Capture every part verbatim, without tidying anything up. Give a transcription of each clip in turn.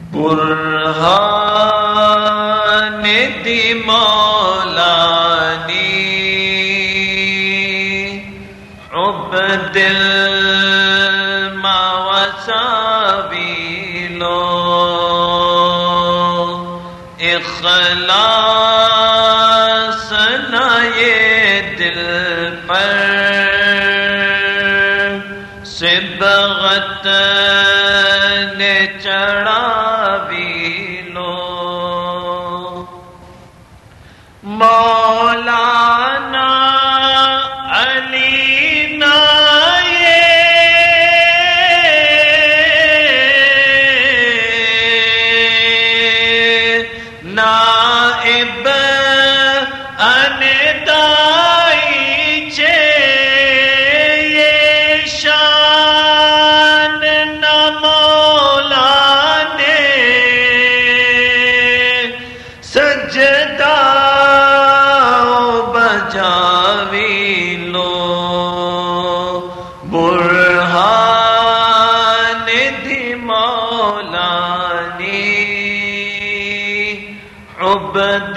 برہان دی مولانی عبد المواسابیلو اخلاص نہ یہ دل پر صبغت نے چڑھا بھی لو مولانا علی نائے نائب اندائی چے یہ شان نہ مولا نے سجدہ بجاوی لو برہان دی مولانی عبد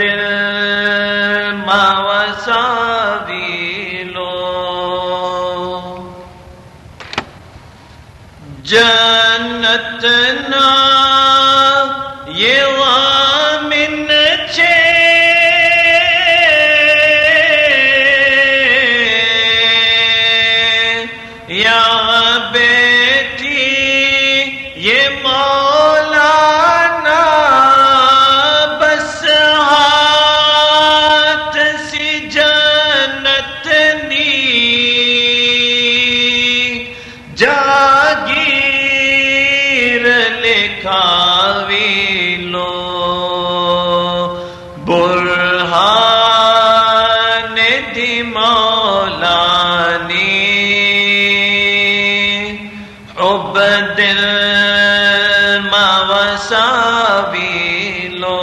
المواسابیلو جنت نا یہ وامن چھے یا بیٹی یہ مولانا بس ہاتھ سی جنت نی جاگیر لکھاوی لو برہان دی مولانی عبد المواسابیلو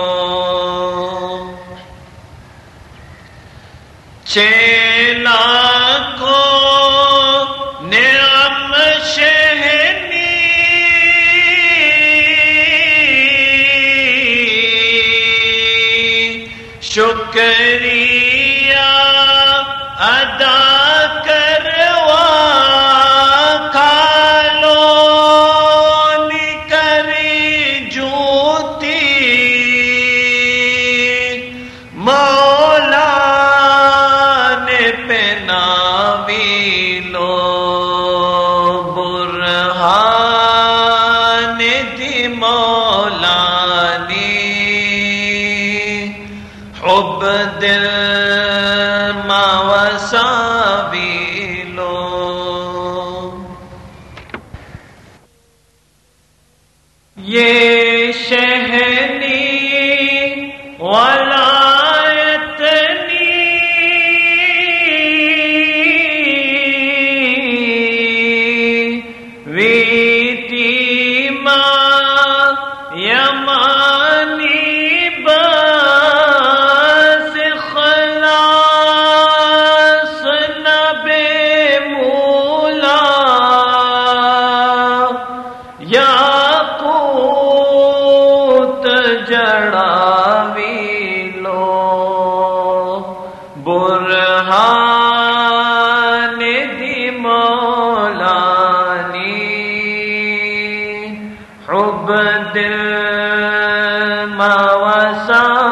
چیلا کو نعم شہنی شکریہ ادا کروا کھالو نکری جوتی مولا نے پہناوی لو برہان دی مولانی عبد المواسابیلو یہ شہنی ولایت نی ویتی ماں یمانی بس خلاص نبے مولا یاقوت جڑاوی لو برہان دی مولانی عبد المواسابیلو